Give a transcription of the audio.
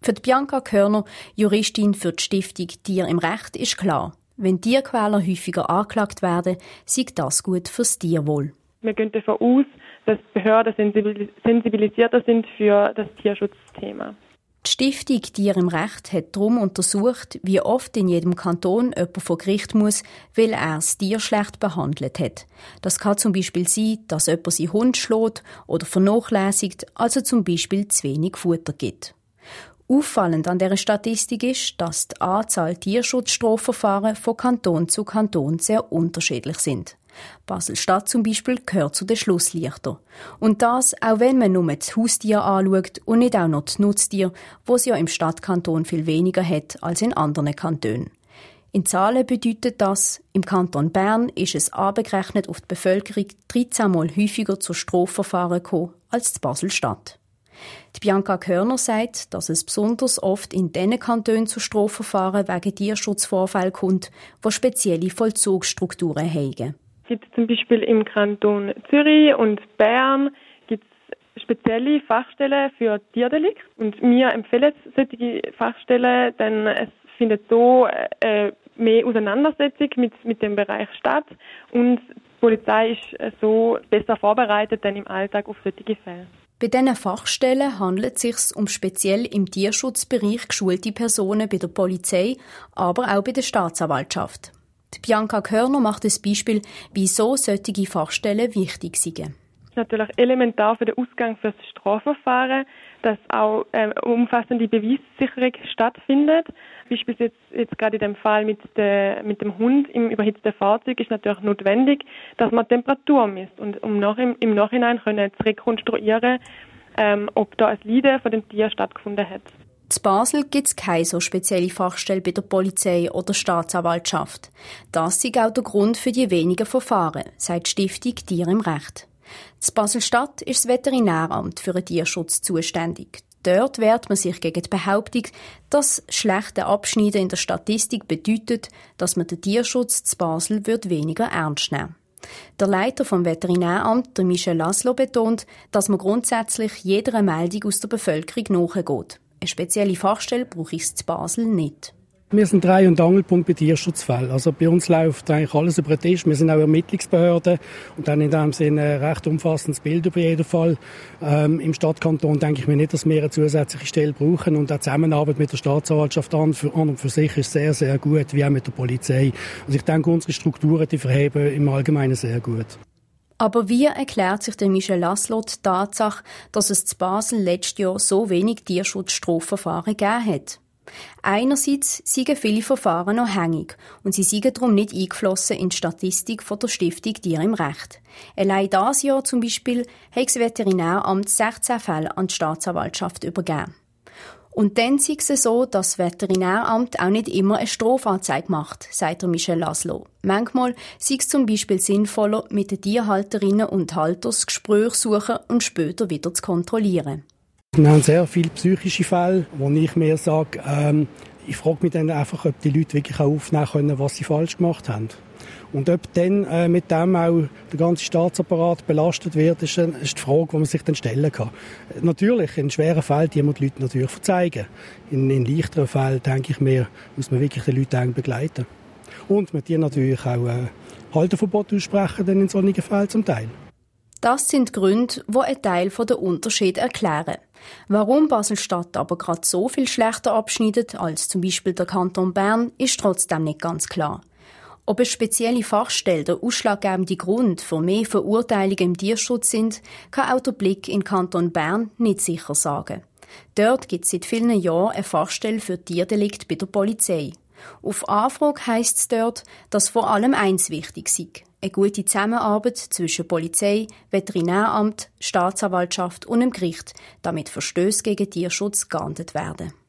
Für Bianca Körner, Juristin für die Stiftung Tier im Recht, ist klar, wenn Tierquäler häufiger angeklagt werden, sei das gut fürs Tierwohl. Wir gehen davon aus, dass Behörden sensibilisierter sind für das Tierschutzthema. Die Stiftung Tier im Recht hat darum untersucht, wie oft in jedem Kanton jemand vor Gericht muss, weil er das Tier schlecht behandelt hat. Das kann zum Beispiel sein, dass jemand seinen Hund schlägt oder vernachlässigt, also zum Beispiel zu wenig Futter gibt. Auffallend an dieser Statistik ist, dass die Anzahl Tierschutzstrafverfahren von Kanton zu Kanton sehr unterschiedlich sind. Basel-Stadt zum Beispiel gehört zu den Schlusslichtern. Und das, auch wenn man nur das Haustier anschaut und nicht auch noch die Nutztiere, wo es ja im Stadtkanton viel weniger hat als in anderen Kantonen. In Zahlen bedeutet das, im Kanton Bern ist es angerechnet auf die Bevölkerung 13 Mal häufiger zu Strafverfahren gekommen als die Basel-Stadt. Die Bianca Körner sagt, dass es besonders oft in den Kantonen zu Strafverfahren wegen Tierschutzvorfällen kommt, wo spezielle Vollzugsstrukturen haben. Es gibt zum Beispiel im Kanton Zürich und Bern gibt es spezielle Fachstellen für Tierdelikte. Und wir empfehlen solche Fachstellen, denn es findet so mehr Auseinandersetzung mit dem Bereich statt und die Polizei ist so besser vorbereitet denn im Alltag auf solche Fälle. Bei diesen Fachstellen handelt es sich um speziell im Tierschutzbereich geschulte Personen bei der Polizei, aber auch bei der Staatsanwaltschaft. Die Bianca Körner macht ein Beispiel, wieso solche Fachstellen wichtig sind. Es ist natürlich elementar für den Ausgang für das Strafverfahren, dass auch umfassende Beweissicherung stattfindet. Beispielsweise jetzt gerade in dem Fall mit dem Hund im überhitzten Fahrzeug ist natürlich notwendig, dass man Temperatur misst und im Nachhinein können zu rekonstruieren, ob da ein Leiden von dem Tier stattgefunden hat. In Basel gibt es keine so spezielle Fachstelle bei der Polizei oder Staatsanwaltschaft. Das ist auch der Grund für die wenigen Verfahren, sagt die Stiftung Tier im Recht. In Basel-Stadt ist das Veterinäramt für den Tierschutz zuständig. Dort wehrt man sich gegen die Behauptung, dass schlechte Abschneiden in der Statistik bedeutet, dass man den Tierschutz in Basel weniger ernst nehmen würde. Der Leiter vom Veterinäramt, der Michel Laszlo, betont, dass man grundsätzlich jeder Meldung aus der Bevölkerung nachgeht. Eine spezielle Fachstelle brauche ich in Basel nicht. Wir sind Dreh- und Angelpunkt bei Tierschutzfällen. Also bei uns läuft eigentlich alles über den Tisch. Wir sind auch Ermittlungsbehörde und dann in dem Sinne ein recht umfassendes Bild über jeden Fall. Im Stadtkanton denke ich mir nicht, dass wir eine zusätzliche Stelle brauchen und auch die Zusammenarbeit mit der Staatsanwaltschaft an und für sich ist sehr, sehr gut, wie auch mit der Polizei. Also ich denke, unsere Strukturen, die verheben im Allgemeinen sehr gut. Aber wie erklärt sich der Michel Laszlo die Tatsache, dass es in Basel letztes Jahr so wenig Tierschutzstrafverfahren gegeben hat? Einerseits sind viele Verfahren noch hängig und sie sind darum nicht eingeflossen in die Statistik von der Stiftung Tier im Recht. Allein dieses Jahr zum Beispiel hat das Veterinäramt 16 Fälle an die Staatsanwaltschaft übergeben. Und dann ist es so, dass das Veterinäramt auch nicht immer eine Strafanzeige macht, sagt der Michel Laszlo. Manchmal sei es zum Beispiel sinnvoller, mit den Tierhalterinnen und Haltern das Gespräch zu suchen und später wieder zu kontrollieren. Wir haben sehr viele psychische Fälle, wo ich mir sage, ich frage mich dann einfach, ob die Leute wirklich auch aufnehmen können, was sie falsch gemacht haben. Und ob dann mit dem auch der ganze Staatsapparat belastet wird, ist die Frage, die man sich dann stellen kann. Natürlich, in schweren Fällen, die muss die Leute natürlich verzeigen. In leichteren Fällen, denke ich mir, muss man wirklich die Leute eng begleiten. Und man die natürlich auch Halteverbot aussprechen, dann in solchen Fällen zum Teil. Das sind Gründe, die einen Teil der Unterschied erklären. Warum Basel-Stadt aber gerade so viel schlechter abschneidet als zum Beispiel der Kanton Bern, ist trotzdem nicht ganz klar. Ob eine spezielle Fachstelle der ausschlaggebende Grund für mehr Verurteilungen im Tierschutz sind, kann auch der Blick in den Kanton Bern nicht sicher sagen. Dort gibt es seit vielen Jahren eine Fachstelle für Tierdelikte bei der Polizei. Auf Anfrage heisst es dort, dass vor allem eins wichtig sei: eine gute Zusammenarbeit zwischen Polizei, Veterinäramt, Staatsanwaltschaft und dem Gericht, damit Verstöße gegen Tierschutz geahndet werden.